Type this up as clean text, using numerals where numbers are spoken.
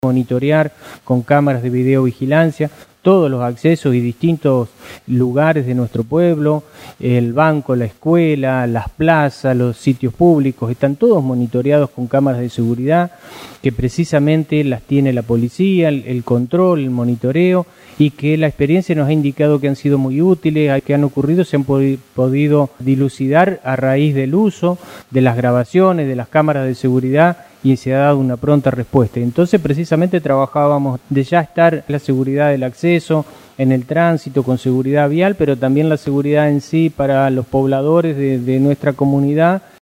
monitorear con cámaras de videovigilancia todos los accesos y distintos lugares de nuestro pueblo, el banco, la escuela, las plazas, los sitios públicos, están todos monitoreados con cámaras de seguridad que precisamente las tiene la policía, el control, el monitoreo, y que la experiencia nos ha indicado que han sido muy útiles, que han ocurrido, se han podido dilucidar a raíz del uso de las grabaciones, de las cámaras de seguridad, y se ha dado una pronta respuesta. Entonces precisamente trabajábamos de ya estar la seguridad del acceso, en el tránsito, con seguridad vial, pero también la seguridad en sí para los pobladores de nuestra comunidad.